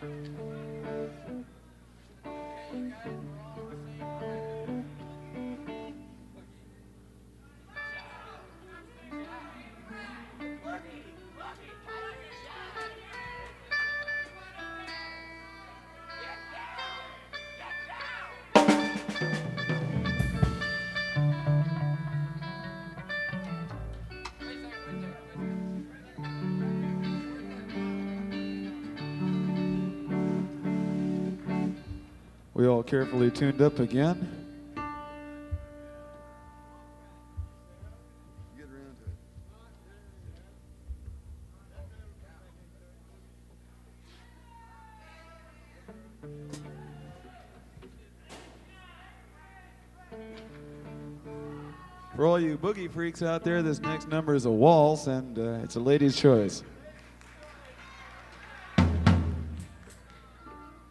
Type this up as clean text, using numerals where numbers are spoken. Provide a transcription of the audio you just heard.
We all carefully tuned up again. For all you boogie freaks out there, this next number is a waltz, and it's a lady's choice.